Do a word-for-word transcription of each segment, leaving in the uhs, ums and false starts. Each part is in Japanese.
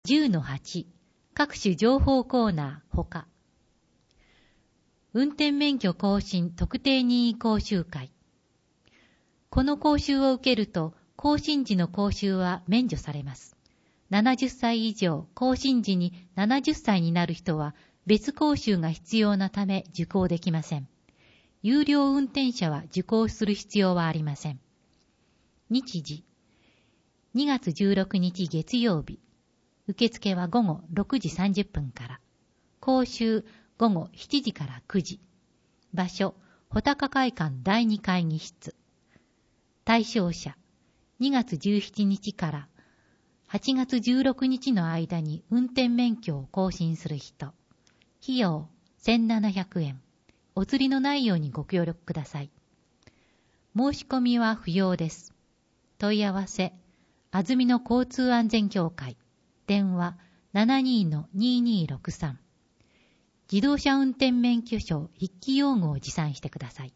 じゅうのはち 各種情報コーナーほか。運転免許更新特定任意講習会。この講習を受けると、更新時の講習は免除されます。ななじゅっさい以上、更新時にななじゅっさいになる人は別講習が必要なため受講できません。有料運転者は受講する必要はありません。日時、にがつじゅうろくにち月曜日。受付は午後ろくじさんじゅっぷんから。講習午後しちじからくじ。場所、穂高会館だいに会議室。対象者、にがつじゅうしちにちからはちがつじゅうろくにちの間に運転免許を更新する人。費用せんななひゃくえん。お釣りのないようにご協力ください。申し込みは不要です。問い合わせ、あずみの交通安全協会。電話 ななにーのにーにーろくさん。自動車運転免許証筆記用具を持参してください。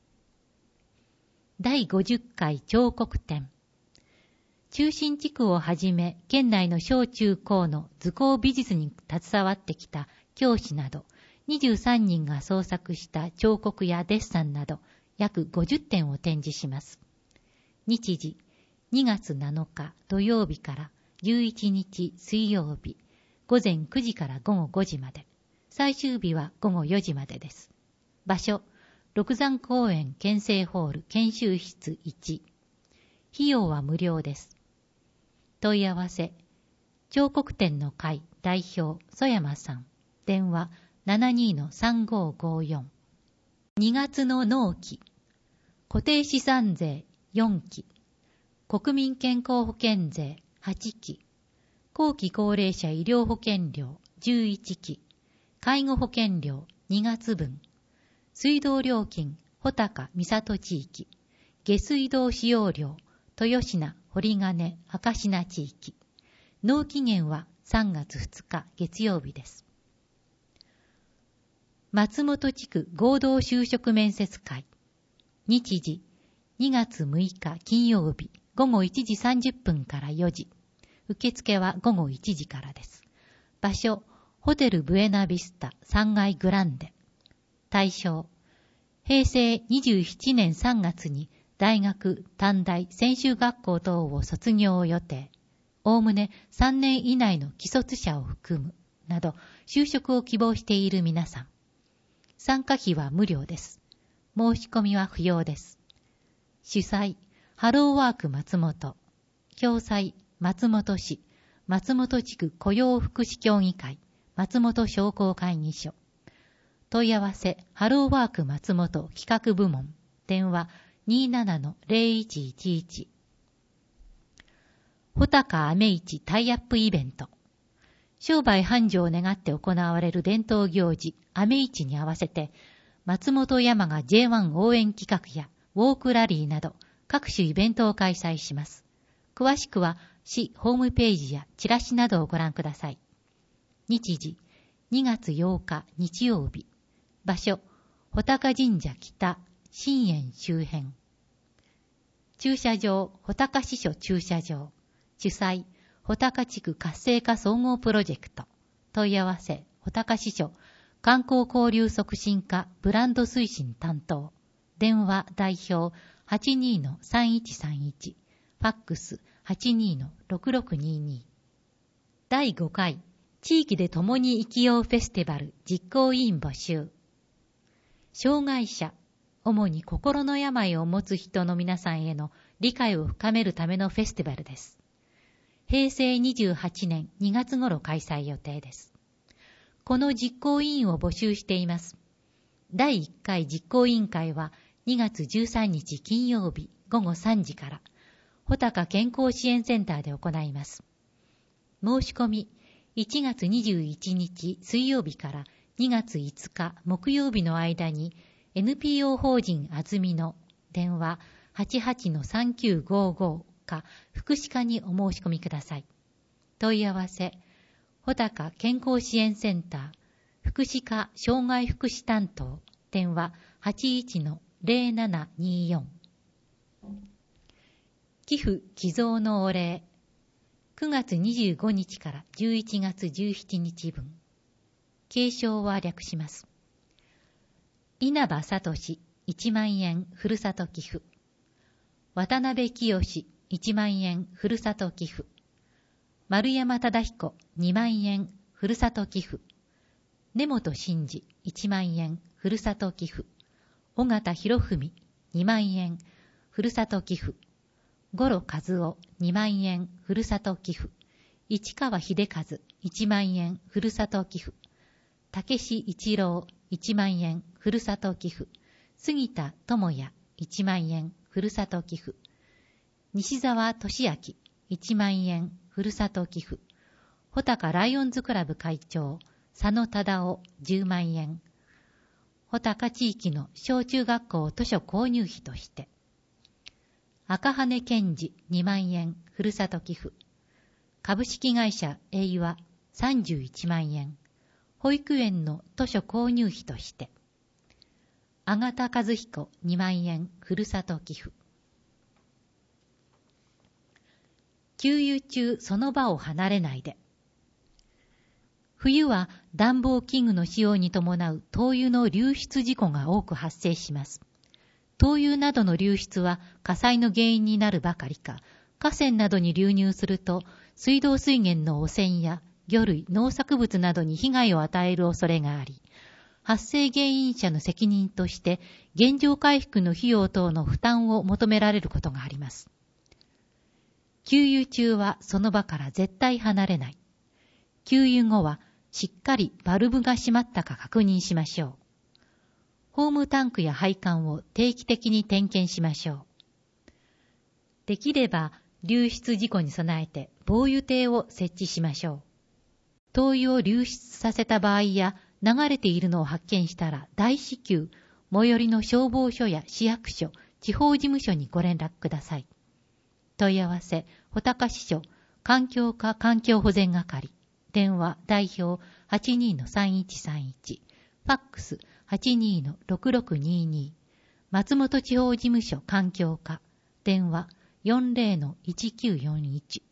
だいごじゅっかい彫刻展。中心地区をはじめ、県内の小中高の図工美術に携わってきた教師など、にじゅうさんにんが創作した彫刻やデッサンなど、約ごじゅってんを展示します。日時、にがつなのか土曜日からじゅういちにち水曜日、ごぜんくじからごごごじまで。最終日はごごよじまでです。場所、六山公園県政ホール研修室いち。費用は無料です。問い合わせ、彫刻展の会代表、曽山さん。電話 ななにーのさんごーごーよん。にがつの納期、固定資産税よんき、国民健康保険税はちき、後期高齢者医療保険料じゅういっき、介護保険料にがつぶん、水道料金穂高三郷地域、下水道使用料豊品堀金赤品地域。納期限はさんがつふつか月曜日です。松本地区合同就職面接会。日時、にがつむいか金曜日、ごごいちじさんじゅっぷんからよじ。受付はごごいちじからです。場所、ホテルブエナビスタさんがいグランデ。対象、へいせいにじゅうななねんさんがつに大学、短大、専修学校等を卒業予定。おおむねさんねん以内の既卒者を含む、など、就職を希望している皆さん。参加費は無料です。申し込みは不要です。主催、ハローワーク松本。共催、松本市、松本地区雇用福祉協議会、松本商工会議所。問い合わせ、ハローワーク松本企画部門。電話、にーななのぜろいちいちいち。穂高飴市タイアップイベント。商売繁盛を願って行われる伝統行事、飴市に合わせて、松本山が ジェイワン 応援企画やウォークラリーなど各種イベントを開催します。詳しくは市ホームページやチラシなどをご覧ください。日時、にがつようか日曜日。場所、穂高神社北、新園周辺。駐車場、穂高支所駐車場。主催、穂高地区活性化総合プロジェクト。問い合わせ、穂高支所、観光交流促進課ブランド推進担当。電話代表 はちにーのさんいちさんいち。ファックス はちにーのろくろくにーにー。だいごかい、地域で共に生きようフェスティバル実行委員募集。障害者、主に心の病を持つ人の皆さんへの理解を深めるためのフェスティバルです。へいせいにじゅうはちねんにがつ頃開催予定です。この実行委員を募集しています。だいいっかい実行委員会はにがつじゅうさんにち金曜日ごごさんじから、穂高健康支援センターで行います。申し込み、いちがつにじゅういちにち水曜日からにがついつか木曜日の間に エヌピーオー 法人あずみの電話 はちはちのさんきゅうごーごー か福祉課にお申し込みください。問い合わせ、穂高健康支援センター福祉課障害福祉担当電話 はちいちのぜろななにーよん。寄付寄贈のお礼。 くがつにじゅうごにちからじゅういちがつじゅうしちにちぶん。継承は略します。稲葉聡いちまんえんふるさと寄付。渡辺清いちまんえんふるさと寄付。丸山忠彦にまんえんふるさと寄付。根本真二いちまんえんふるさと寄付。尾形博文にまんえんふるさと寄付。五呂和夫にまんえんふるさと寄付。市川秀和いちまんえんふるさと寄付。竹志一郎いちまんえんふるさと寄付。杉田智也いちまんえんふるさと寄付。西澤俊明いちまんえんふるさと寄付。穂高ライオンズクラブ会長佐野忠夫じゅうまんえん。穂高地域の小中学校図書購入費として。赤羽健二にまんえんふるさと寄付。株式会社栄和さんじゅういちまんえん。保育園の図書購入費として。阿形和彦にまんえんふるさと寄付。給油中その場を離れないで。冬は暖房器具の使用に伴う灯油の流出事故が多く発生します。灯油などの流出は火災の原因になるばかりか、河川などに流入すると水道水源の汚染や魚類、農作物などに被害を与える恐れがあり、発生原因者の責任として原状回復の費用等の負担を求められることがあります。給油中はその場から絶対離れない。給油後はしっかりバルブが閉まったか確認しましょう。ホームタンクや配管を定期的に点検しましょう。できれば流出事故に備えて防油堤を設置しましょう。灯油を流出させた場合や流れているのを発見したら大至急最寄りの消防署や市役所、地方事務所にご連絡ください。問い合わせ、穂高支所、環境課環境保全係、電話代表 はちにーのさんいちさんいち、ファックス はちにーのろくろくにーにー、松本地方事務所環境課、電話 よんぜろのいちきゅうよんいち。